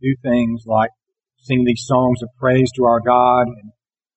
do things like sing these songs of praise to our God and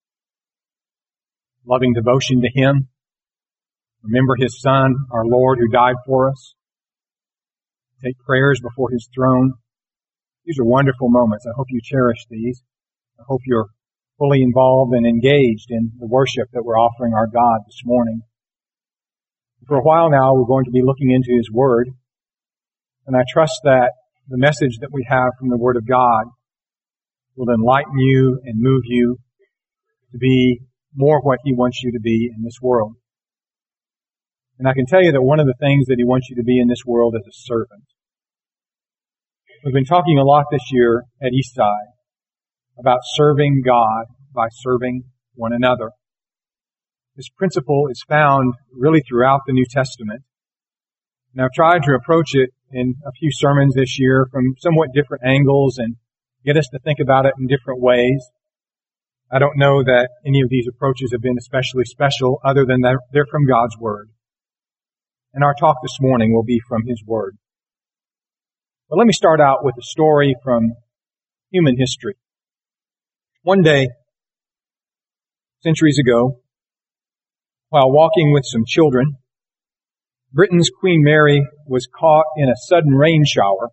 loving devotion to Him. Remember His Son, our Lord, who died for us. Take prayers before His throne. These are wonderful moments. I hope you cherish these. I hope you're fully involved and engaged in the worship that we're offering our God this morning. For a while now, we're going to be looking into His Word, and I trust that the message that we have from the Word of God will enlighten you and move you to be more what He wants you to be in this world. And I can tell you that one of the things that He wants you to be in this world is a servant. We've been talking a lot this year at Eastside about serving God by serving one another. This principle is found really throughout the New Testament. And I've tried to approach it in a few sermons this year from somewhat different angles and get us to think about it in different ways. I don't know that any of these approaches have been especially special other than that they're from God's Word. And our talk this morning will be from His Word. But let me start out with a story from human history. One day, centuries ago, while walking with some children, Britain's Queen Mary was caught in a sudden rain shower.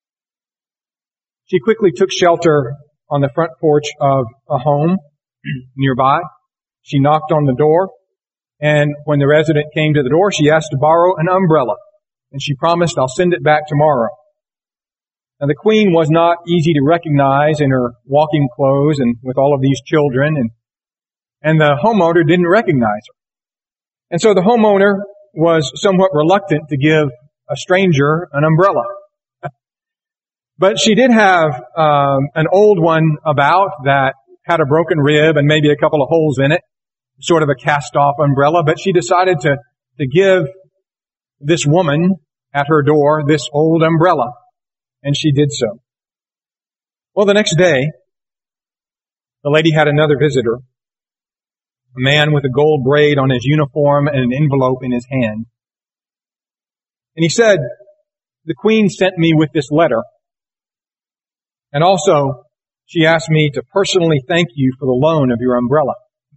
She quickly took shelter on the front porch of a home nearby. She knocked on the door, and when the resident came to the door, she asked to borrow an umbrella, and she promised, "I'll send it back tomorrow." Now, the Queen was not easy to recognize in her walking clothes and with all of these children, and the homeowner didn't recognize her. And so the homeowner was somewhat reluctant to give a stranger an umbrella. But she did have an old one about that had a broken rib and maybe a couple of holes in it, sort of a cast-off umbrella. But she decided to give this woman at her door this old umbrella, and she did so. Well, the next day, the lady had another visitor, a man with a gold braid on his uniform and an envelope in his hand. And he said, "The Queen sent me with this letter. And also, she asked me to personally thank you for the loan of your umbrella."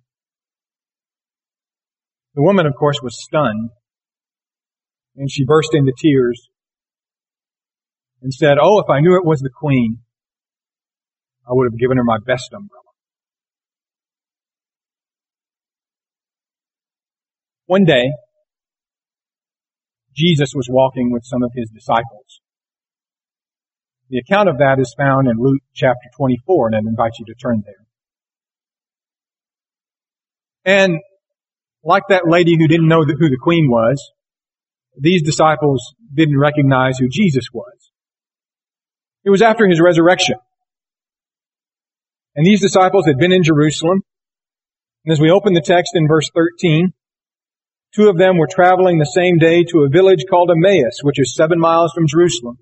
The woman, of course, was stunned, and she burst into tears and said, "Oh, if I knew it was the Queen, I would have given her my best umbrella." One day, Jesus was walking with some of His disciples. The account of that is found in Luke chapter 24, and I'd invite you to turn there. And like that lady who didn't know who the Queen was, these disciples didn't recognize who Jesus was. It was after His resurrection. And these disciples had been in Jerusalem. And as we open the text in verse 13, two of them were traveling the same day to a village called Emmaus, which is 7 miles from Jerusalem.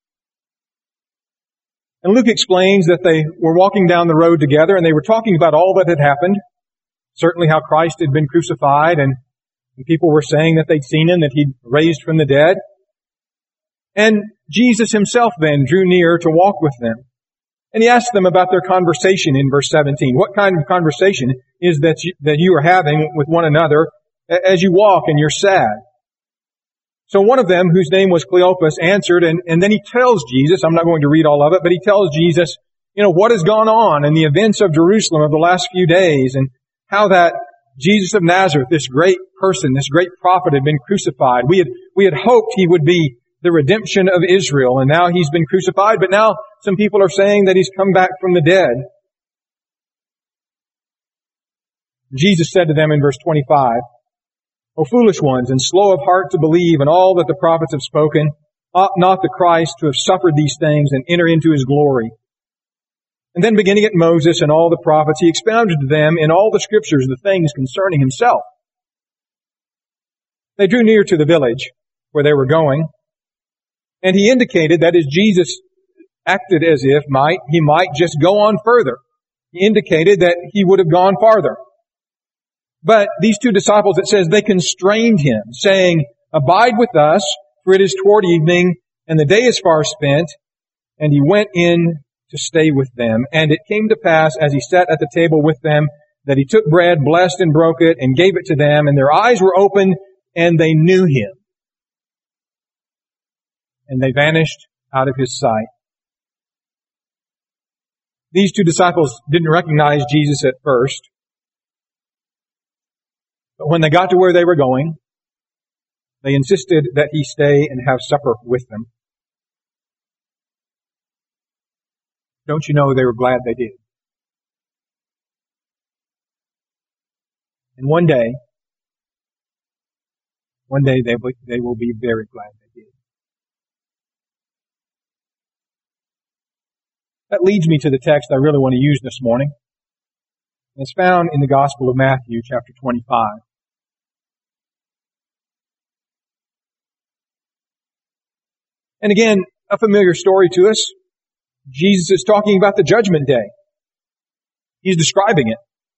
And Luke explains that they were walking down the road together and they were talking about all that had happened. Certainly how Christ had been crucified, and people were saying that they'd seen Him, that He'd raised from the dead. And Jesus Himself then drew near to walk with them. And He asked them about their conversation in verse 17. What kind of conversation is that you are having with one another as you walk and you're sad? So one of them, whose name was Cleopas, answered, and then he tells Jesus, I'm not going to read all of it, but he tells Jesus, what has gone on in the events of Jerusalem of the last few days, and how that Jesus of Nazareth, this great person, this great prophet, had been crucified. We had hoped He would be the redemption of Israel, and now He's been crucified, but now some people are saying that He's come back from the dead. Jesus said to them in verse 25, "O foolish ones, and slow of heart to believe in all that the prophets have spoken, ought not the Christ to have suffered these things and enter into His glory?" And then beginning at Moses and all the prophets, He expounded to them in all the Scriptures the things concerning Himself. They drew near to the village where they were going, and He indicated that as Jesus acted as if He might just go on further. He indicated that He would have gone farther. But these two disciples, it says, they constrained Him, saying, "Abide with us, for it is toward evening, and the day is far spent." And He went in to stay with them. And it came to pass, as he sat at the table with them, that he took bread, blessed and broke it, and gave it to them, and their eyes were opened, and they knew him. And they vanished out of his sight. These two disciples didn't recognize Jesus at first. But when they got to where they were going, they insisted that he stay and have supper with them. Don't you know they were glad they did? And one day they will be very glad they did. That leads me to the text I really want to use this morning. It's found in the Gospel of Matthew, chapter 25. And again, a familiar story to us. Jesus is talking about the judgment day. He's describing it.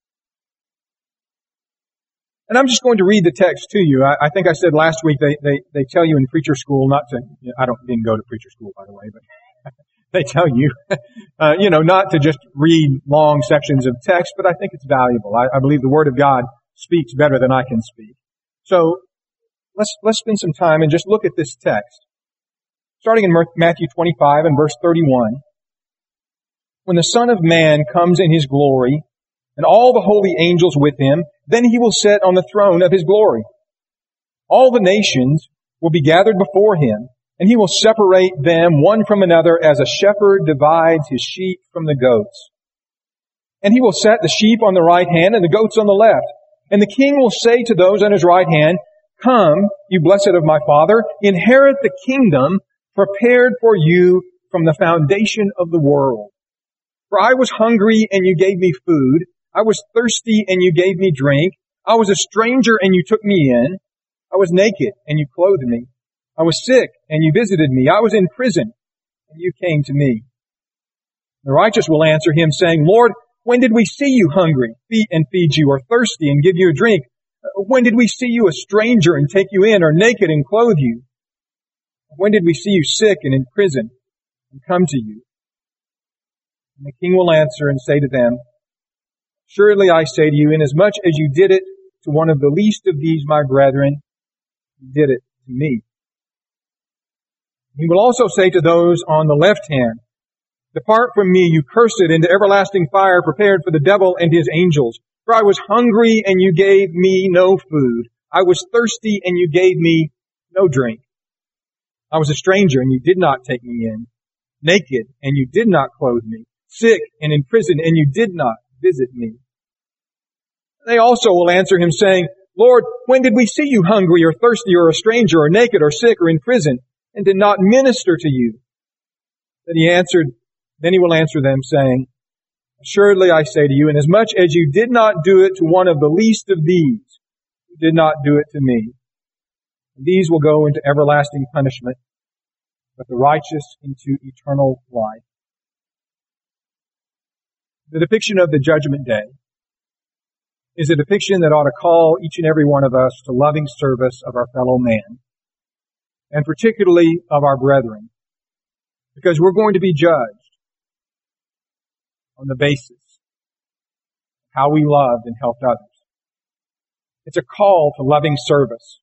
And I'm just going to read the text to you. I think I said last week they tell you in preacher school not to, didn't go to preacher school, by the way, but they tell you, not to just read long sections of text, but I think it's valuable. I believe the Word of God speaks better than I can speak. So let's spend some time and just look at this text. Starting in Matthew 25 and verse 31. When the Son of Man comes in His glory, and all the holy angels with Him, then He will sit on the throne of His glory. All the nations will be gathered before Him, and He will separate them one from another as a shepherd divides his sheep from the goats. And He will set the sheep on the right hand and the goats on the left. And the King will say to those on His right hand, Come, you blessed of my Father, inherit the kingdom prepared for you from the foundation of the world. For I was hungry, and you gave me food. I was thirsty, and you gave me drink. I was a stranger, and you took me in. I was naked, and you clothed me. I was sick, and you visited me. I was in prison, and you came to me. The righteous will answer him, saying, Lord, when did we see you hungry, and feed you, or thirsty, and give you a drink? When did we see you a stranger, and take you in, or naked, and clothe you? When did we see you sick and in prison, and come to you? And the King will answer and say to them, Surely I say to you, inasmuch as you did it to one of the least of these my brethren, you did it to me. He will also say to those on the left hand, Depart from me, you cursed, into everlasting fire prepared for the devil and his angels. For I was hungry, and you gave me no food. I was thirsty, and you gave me no drink. I was a stranger, and you did not take me in. Naked, and you did not clothe me. Sick and in prison, and you did not visit me. They also will answer him, saying, Lord, when did we see you hungry, or thirsty, or a stranger, or naked, or sick, or in prison, and did not minister to you? Then he will answer them, saying, Assuredly I say to you, inasmuch as you did not do it to one of the least of these, you did not do it to me. And these will go into everlasting punishment, but the righteous into eternal life. The depiction of the judgment day is a depiction that ought to call each and every one of us to loving service of our fellow man, and particularly of our brethren, because we're going to be judged on the basis of how we loved and helped others. It's a call to loving service.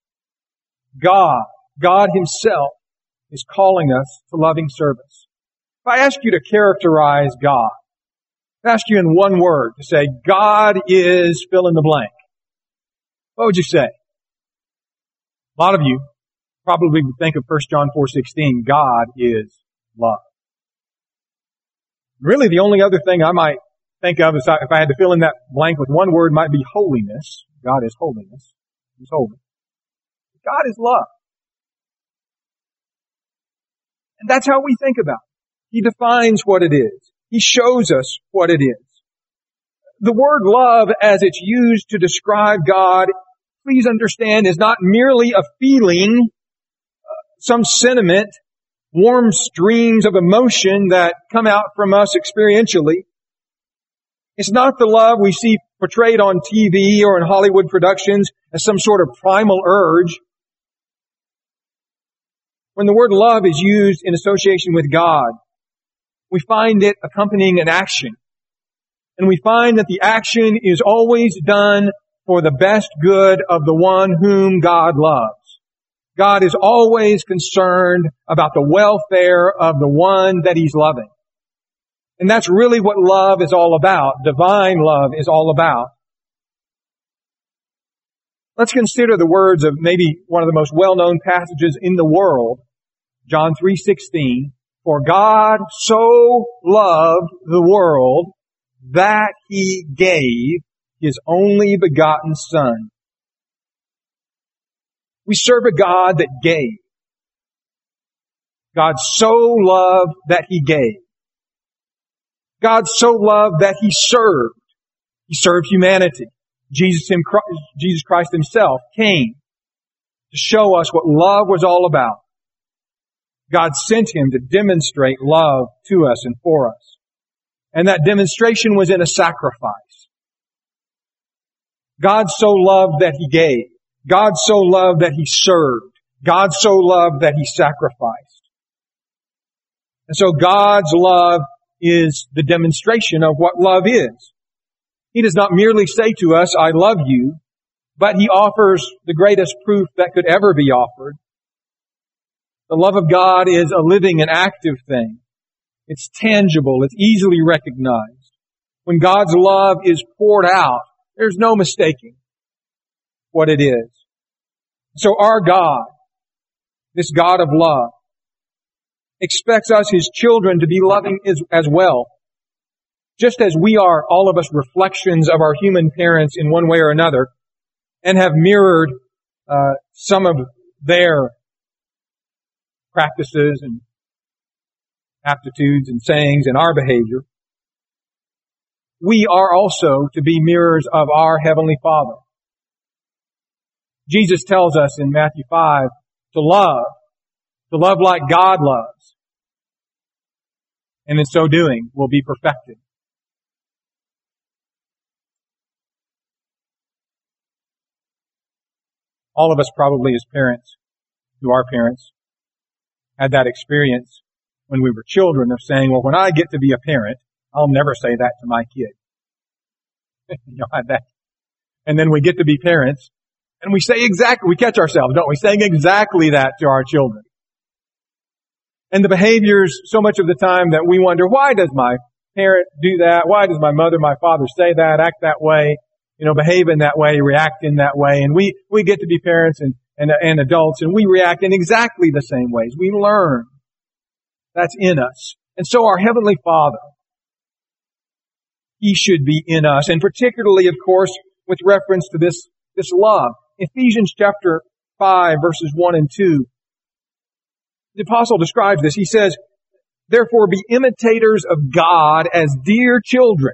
God Himself is calling us to loving service. If I ask you to characterize God, if I ask you in one word to say, God is fill in the blank, what would you say? A lot of you probably would think of 1 John 4:16, God is love. Really, the only other thing I might think of is if I had to fill in that blank with one word might be holiness. God is holiness. He's holy. God is love. And that's how we think about it. He defines what it is. He shows us what it is. The word love, as it's used to describe God, please understand, is not merely a feeling, some sentiment, warm streams of emotion that come out from us experientially. It's not the love we see portrayed on TV or in Hollywood productions as some sort of primal urge. When the word love is used in association with God, we find it accompanying an action. And we find that the action is always done for the best good of the one whom God loves. God is always concerned about the welfare of the one that He's loving. And that's really what love is all about. Divine love is all about. Let's consider the words of maybe one of the most well-known passages in the world, John 3:16. For God so loved the world that He gave His only begotten Son. We serve a God that gave. God so loved that He gave. God so loved that He served. He served humanity. Jesus Christ Himself came to show us what love was all about. God sent Him to demonstrate love to us and for us. And that demonstration was in a sacrifice. God so loved that He gave. God so loved that He served. God so loved that He sacrificed. And so God's love is the demonstration of what love is. He does not merely say to us, I love you, but He offers the greatest proof that could ever be offered. The love of God is a living and active thing. It's tangible. It's easily recognized. When God's love is poured out, there's no mistaking what it is. So our God, this God of love, expects us, His children, to be loving as well. Just as we are, all of us, reflections of our human parents in one way or another, and have mirrored some of their practices and aptitudes and sayings in our behavior, we are also to be mirrors of our Heavenly Father. Jesus tells us in Matthew 5 to love like God loves. And in so doing, we'll be perfected. All of us probably as parents, who are parents, had that experience when we were children of saying, well, when I get to be a parent, I'll never say that to my kid. That. And then we get to be parents, and we catch ourselves, don't we? Saying exactly that to our children. And the behaviors, so much of the time that we wonder, why does my parent do that? Why does my mother, my father say that, act that way, behave in that way, react in that way? And we get to be parents and adults, and we react in exactly the same ways. We learn. That's in us. And so our Heavenly Father, He should be in us, and particularly, of course, with reference to this love. Ephesians chapter 5, verses 1 and 2. The apostle describes this. He says, therefore be imitators of God as dear children.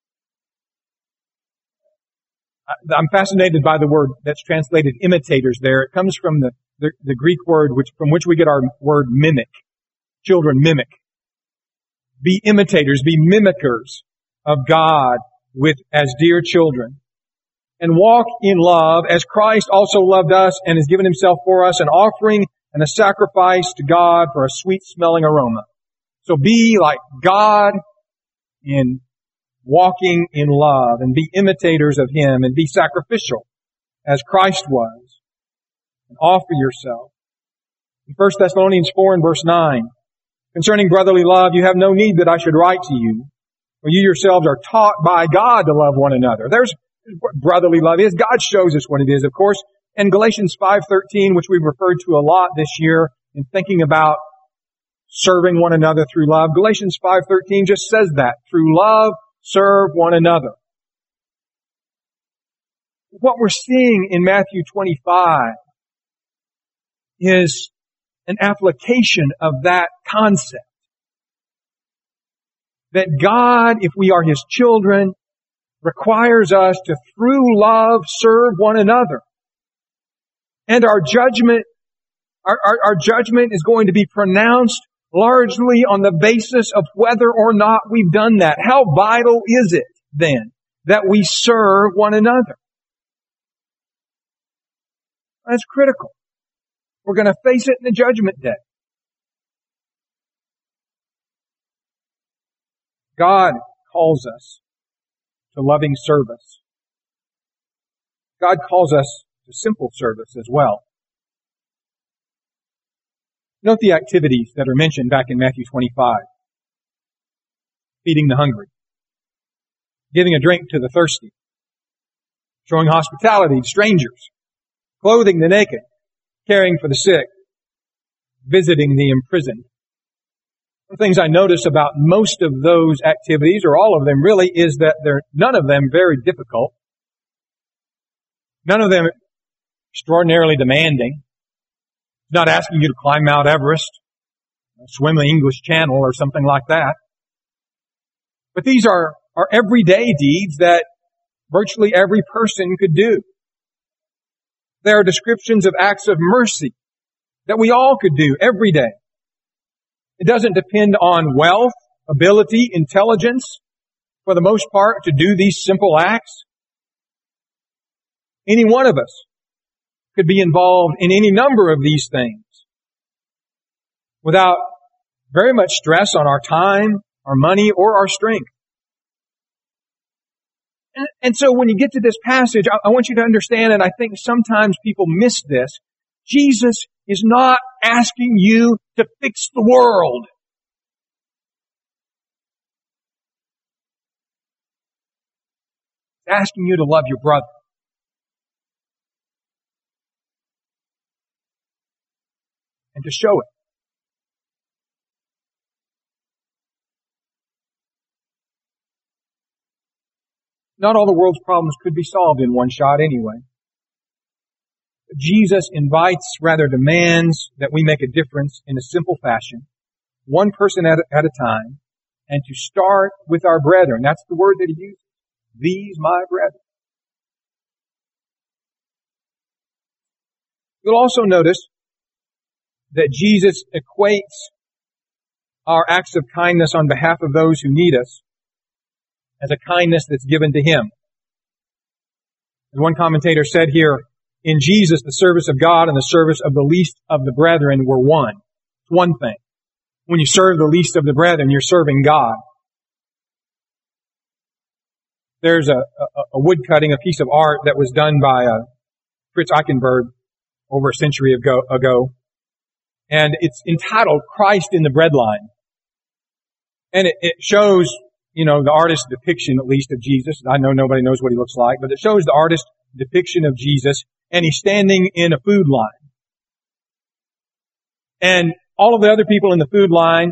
I'm fascinated by the word that's translated imitators there. It comes from the Greek word from which we get our word mimic. Children mimic. Be imitators, be mimickers of God as dear children. And walk in love as Christ also loved us and has given Himself for us, an offering and a sacrifice to God for a sweet-smelling aroma. So be like God in walking in love, and be imitators of Him, and be sacrificial as Christ was, and offer yourself. In 1 Thessalonians 4 and verse 9, concerning brotherly love, you have no need that I should write to you, for you yourselves are taught by God to love one another. There's what brotherly love is. God shows us what it is, of course. And Galatians 5:13, which we've referred to a lot this year in thinking about serving one another through love. Galatians 5:13 just says that. Through love, serve one another. What we're seeing in Matthew 25 is an application of that concept. That God, if we are His children, requires us to, through love, serve one another. And our judgment is going to be pronounced largely on the basis of whether or not we've done that. How vital is it, then, that we serve one another? That's critical. We're going to face it in the judgment day. God calls us to loving service. God calls us to simple service as well. Note the activities that are mentioned back in Matthew 25. Feeding the hungry, giving a drink to the thirsty, showing hospitality to strangers, clothing the naked, caring for the sick, visiting the imprisoned. One of the things I notice about most of those activities, or all of them really, is that they're none of them very difficult. None of them extraordinarily demanding. It's not asking you to climb Mount Everest, swim the English Channel, or something like that. But these are everyday deeds that virtually every person could do. They are descriptions of acts of mercy that we all could do every day. It doesn't depend on wealth, ability, intelligence, for the most part, to do these simple acts. Any one of us could be involved in any number of these things without very much stress on our time, our money, or our strength. And so when you get to this passage, I want you to understand, and I think sometimes people miss this, Jesus is not asking you to fix the world. He's asking you to love your brother. And to show it. Not all the world's problems could be solved in one shot anyway. Jesus invites, rather demands, that we make a difference in a simple fashion, one person at a time, and to start with our brethren. That's the word that he uses. These my brethren. You'll also notice that Jesus equates our acts of kindness on behalf of those who need us as a kindness that's given to Him. As one commentator said here, in Jesus, the service of God and the service of the least of the brethren were one. It's one thing. When you serve the least of the brethren, you're serving God. There's a wood cutting, a piece of art that was done by Fritz Eichenberg over a century ago. And it's entitled Christ in the Breadline. And it shows, the artist's depiction, at least, of Jesus. I know nobody knows what he looks like, but it shows the artist's depiction of Jesus, and he's standing in a food line. And all of the other people in the food line,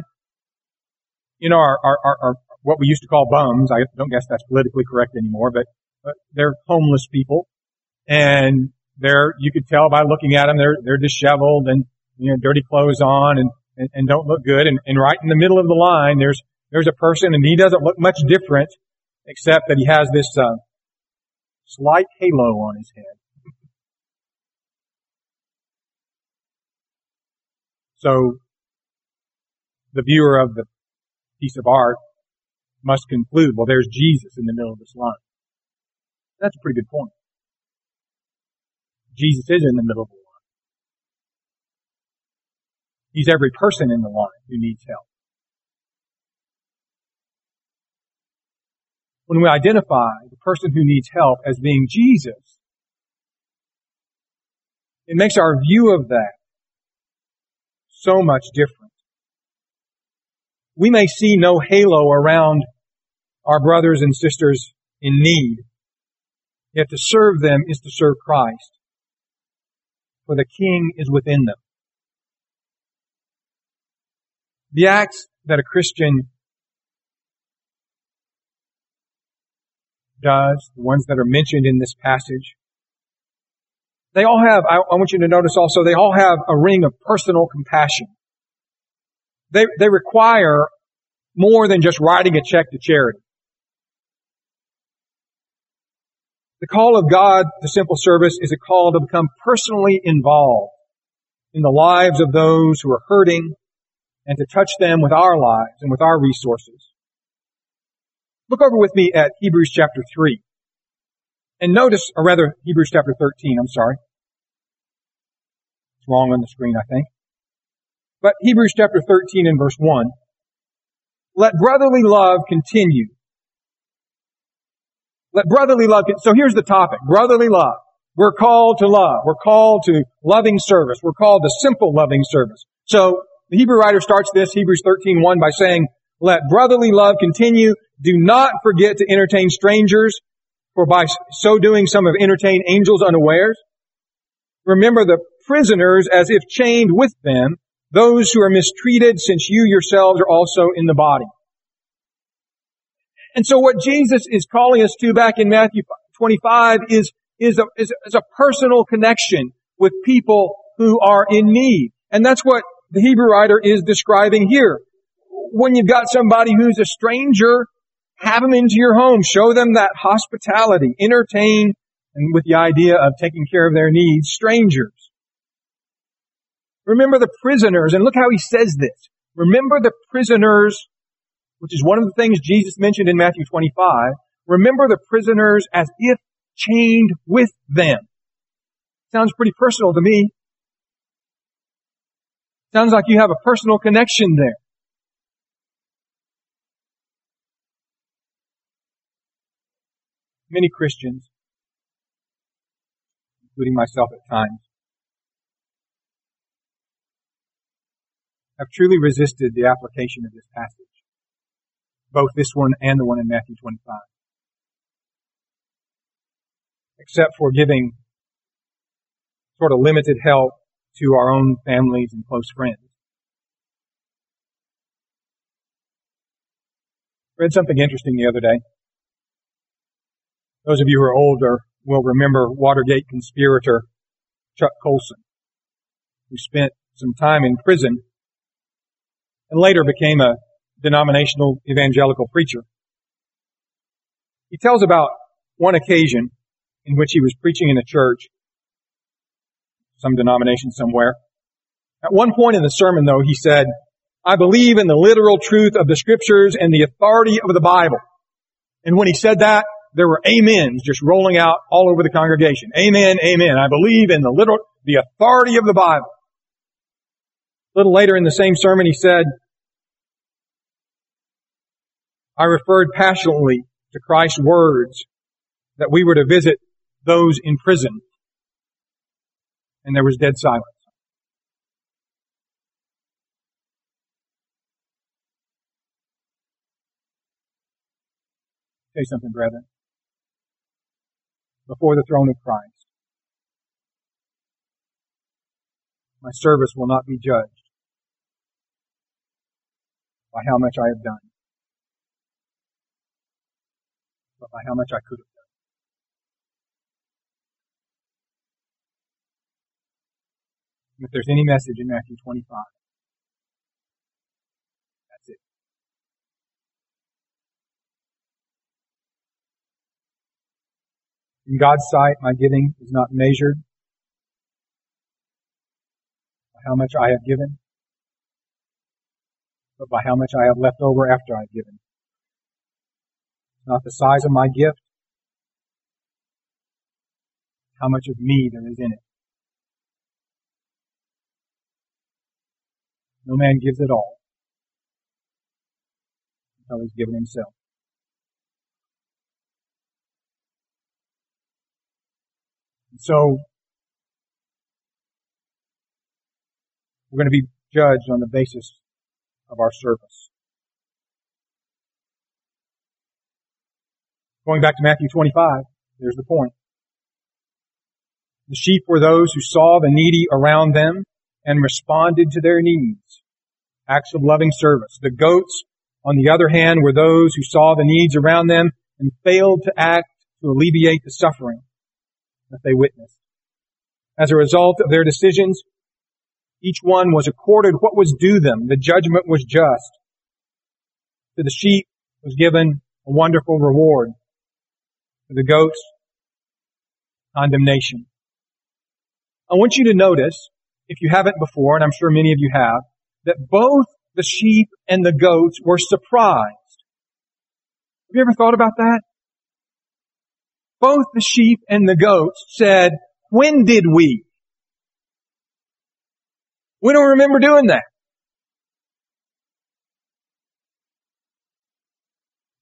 are what we used to call bums. I don't guess that's politically correct anymore, but they're homeless people. And you could tell by looking at them, they're disheveled and, dirty clothes on and don't look good. And right in the middle of the line, there's a person, and he doesn't look much different, except that he has this slight halo on his head. So the viewer of the piece of art must conclude, well, there's Jesus in the middle of this line. That's a pretty good point. Jesus is in the middle of the line. He's every person in the line who needs help. When we identify the person who needs help as being Jesus, it makes our view of that so much different. We may see no halo around our brothers and sisters in need, yet to serve them is to serve Christ, for the King is within them. The acts that a Christian does, the ones that are mentioned in this passage, they all have, I want you to notice also, they all have a ring of personal compassion. They require more than just writing a check to charity. The call of God to simple service is a call to become personally involved in the lives of those who are hurting and to touch them with our lives and with our resources. Look over with me at Hebrews chapter 3. And notice, or rather, Hebrews chapter 13, I'm sorry. It's wrong on the screen, I think. But Hebrews chapter 13 and verse 1. let brotherly love continue. Let brotherly love, so here's the topic, brotherly love. We're called to love. We're called to loving service. We're called to simple loving service. So the Hebrew writer starts this, Hebrews 13:1, by saying, let brotherly love continue. Do not forget to entertain strangers, for by so doing some have entertained angels unawares. Remember the prisoners as if chained with them, those who are mistreated, since you yourselves are also in the body. And so what Jesus is calling us to back in Matthew 25 is a personal connection with people who are in need. And that's what the Hebrew writer is describing here. When you've got somebody who's a stranger, have them into your home. Show them that hospitality. Entertain, and with the idea of taking care of their needs, strangers. Remember the prisoners, and look how he says this. Remember the prisoners, which is one of the things Jesus mentioned in Matthew 25. Remember the prisoners as if chained with them. Sounds pretty personal to me. Sounds like you have a personal connection there. Many Christians, including myself at times, have truly resisted the application of this passage, both this one and the one in Matthew 25, except for giving sort of limited help to our own families and close friends. I read something interesting the other day. Those of you who are older will remember Watergate conspirator Chuck Colson, who spent some time in prison and later became a denominational evangelical preacher. He tells about one occasion in which he was preaching in a church, some denomination somewhere. At one point in the sermon, though, he said, I believe in the literal truth of the Scriptures and the authority of the Bible. And when he said that, there were amens just rolling out all over the congregation. Amen, amen. I believe in the authority of the Bible. A little later in the same sermon, he said, I referred passionately to Christ's words that we were to visit those in prison. And there was dead silence. Say something, brethren. Before the throne of Christ, my service will not be judged by how much I have done, but by how much I could have done. If there's any message in Matthew 25, that's it. In God's sight, my giving is not measured by how much I have given, but by how much I have left over after I've given. It's not the size of my gift, how much of me there is in it. No man gives it all until he's given himself. And so, we're going to be judged on the basis of our service. Going back to Matthew 25, there's the point. The sheep were those who saw the needy around them and responded to their needs. Acts of loving service. The goats, on the other hand, were those who saw the needs around them and failed to act to alleviate the suffering that they witnessed. As a result of their decisions, each one was accorded what was due them. The judgment was just. To the sheep was given a wonderful reward. To the goats, condemnation. I want you to notice, if you haven't before, and I'm sure many of you have, that both the sheep and the goats were surprised. Have you ever thought about that? Both the sheep and the goats said, when did we? We don't remember doing that.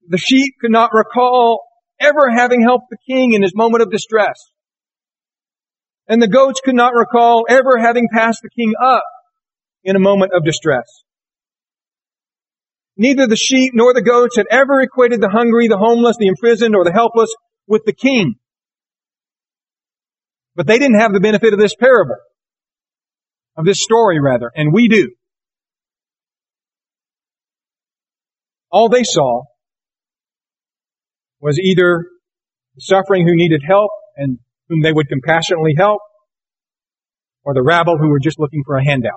The sheep could not recall ever having helped the king in his moment of distress. And the goats could not recall ever having passed the king up in a moment of distress. Neither the sheep nor the goats had ever equated the hungry, the homeless, the imprisoned, or the helpless with the king. But they didn't have the benefit of this parable, of this story rather, and we do. All they saw was either the suffering who needed help and whom they would compassionately help, or the rabble who were just looking for a handout.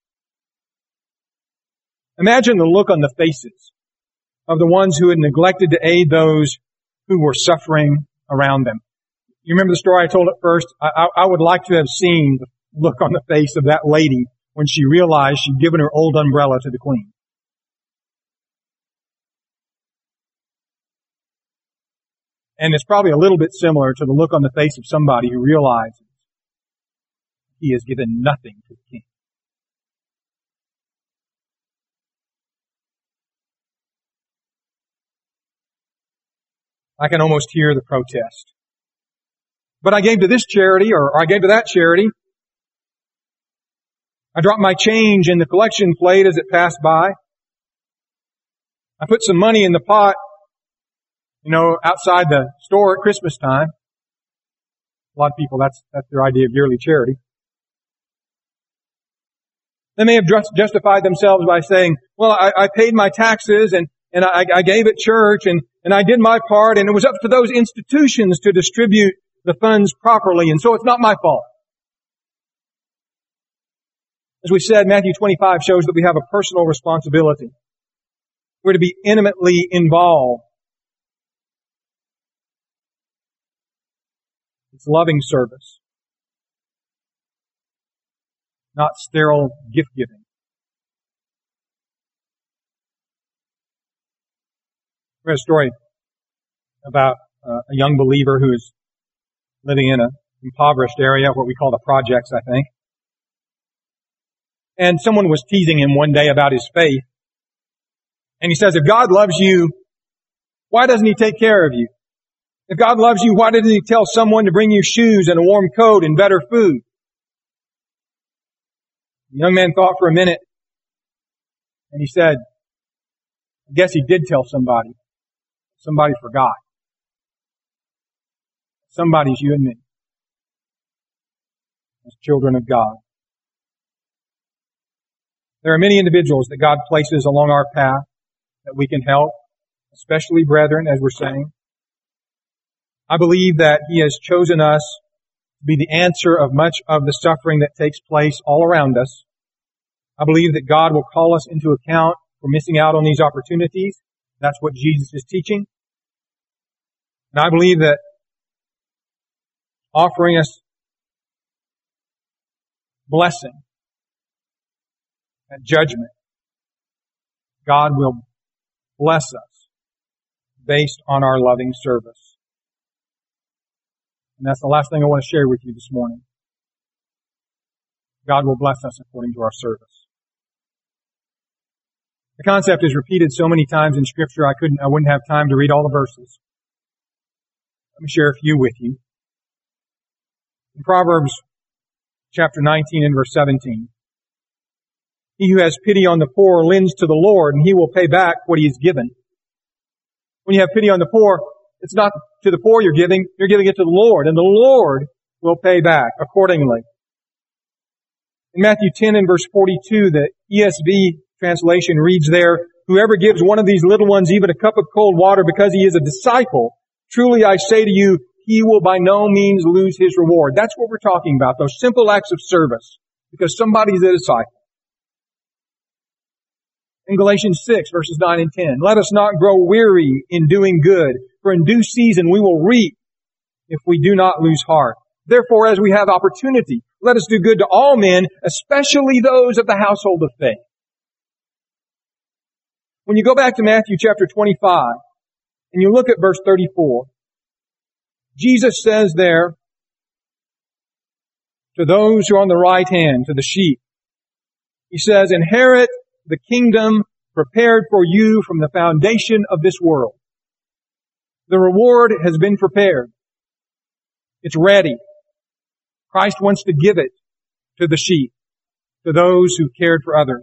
Imagine the look on the faces of the ones who had neglected to aid those who were suffering around them. You remember the story I told at first? I would like to have seen the look on the face of that lady when she realized she'd given her old umbrella to the queen. And it's probably a little bit similar to the look on the face of somebody who realizes he has given nothing to the king. I can almost hear the protest. But I gave to this charity, or I gave to that charity. I dropped my change in the collection plate as it passed by. I put some money in the pot, outside the store at Christmas time. A lot of people, that's their idea of yearly charity. They may have justified themselves by saying, well, I paid my taxes and I gave at church and I did my part, and it was up to those institutions to distribute the funds properly, and so it's not my fault. As we said, Matthew 25 shows that we have a personal responsibility. We're to be intimately involved. It's loving service, not sterile gift giving. We read a story about a young believer who is living in an impoverished area, what we call the projects, I think. And someone was teasing him one day about his faith. And he says, if God loves you, why doesn't He take care of you? If God loves you, why didn't He tell someone to bring you shoes and a warm coat and better food? The young man thought for a minute, and he said, I guess He did tell somebody. Somebody forgot. Somebody's you and me, as children of God. There are many individuals that God places along our path that we can help, especially brethren, as we're saying. I believe that He has chosen us to be the answer of much of the suffering that takes place all around us. I believe that God will call us into account for missing out on these opportunities. That's what Jesus is teaching. And I believe that offering us blessing at judgment, God will bless us based on our loving service. And that's the last thing I want to share with you this morning. God will bless us according to our service. The concept is repeated so many times in Scripture I wouldn't have time to read all the verses. Let me share a few with you. In Proverbs chapter 19 and verse 17, he who has pity on the poor lends to the Lord, and He will pay back what he has given. When you have pity on the poor, it's not to the poor you're giving it to the Lord, and the Lord will pay back accordingly. In Matthew 10 and verse 42, the ESV translation reads there, whoever gives one of these little ones even a cup of cold water because he is a disciple, truly I say to you, he will by no means lose his reward. That's what we're talking about, those simple acts of service, because somebody's a disciple. In Galatians 6, verses 9 and 10, let us not grow weary in doing good, for in due season we will reap if we do not lose heart. Therefore, as we have opportunity, let us do good to all men, especially those of the household of faith. When you go back to Matthew chapter 25, and you look at verse 34, Jesus says there, to those who are on the right hand, to the sheep, He says, inherit the kingdom prepared for you from the foundation of this world. The reward has been prepared. It's ready. Christ wants to give it to the sheep, to those who cared for others.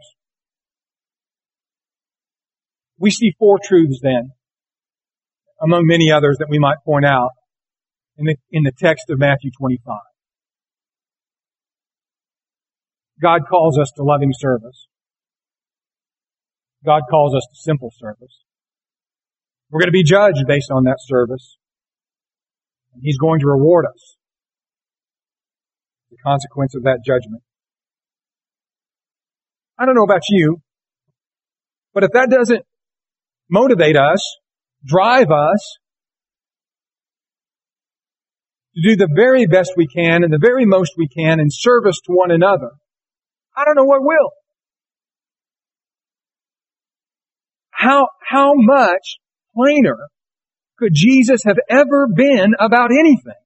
We see four truths then, among many others that we might point out in the text of Matthew 25. God calls us to loving service. God calls us to simple service. We're going to be judged based on that service. And He's going to reward us. The consequence of that judgment. I don't know about you, but if that doesn't motivate us, drive us to do the very best we can and the very most we can in service to one another, I don't know what will. How much plainer could Jesus have ever been about anything?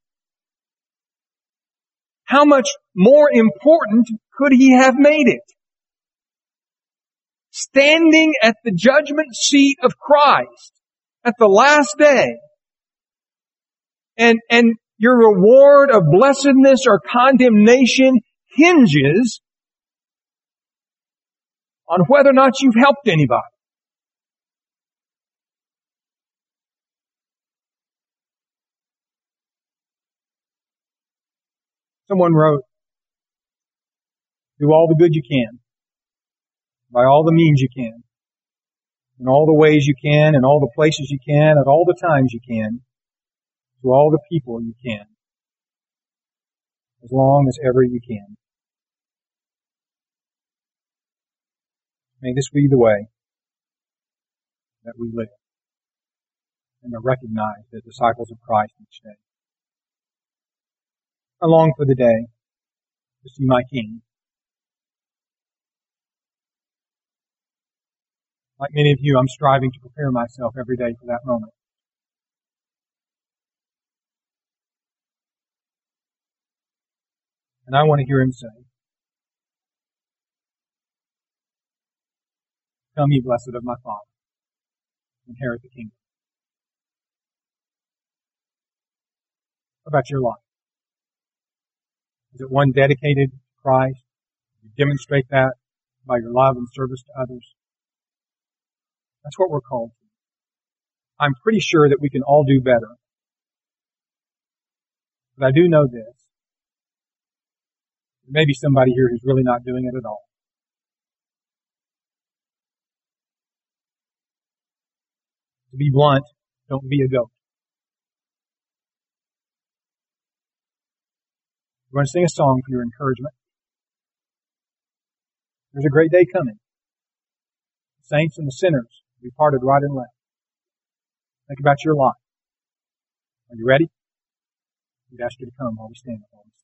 How much more important could He have made it? Standing at the judgment seat of Christ at the last day, and your reward of blessedness or condemnation hinges on whether or not you've helped anybody. Someone wrote, do all the good you can, by all the means you can, in all the ways you can, in all the places you can, at all the times you can, to all the people you can, as long as ever you can. May this be the way that we live and are recognized as disciples of Christ each day. I long for the day to see my King. Like many of you, I'm striving to prepare myself every day for that moment. And I want to hear Him say, come ye blessed of my Father, inherit the kingdom. What about your life? Is it one dedicated to Christ? You demonstrate that by your love and service to others. That's what we're called to. I'm pretty sure that we can all do better. But I do know this. There may be somebody here who's really not doing it at all. To be blunt, don't be a goat. We're going to sing a song for your encouragement. There's a great day coming. The saints and the sinners will be parted right and left. Think about your life. Are you ready? We'd ask you to come while we stand.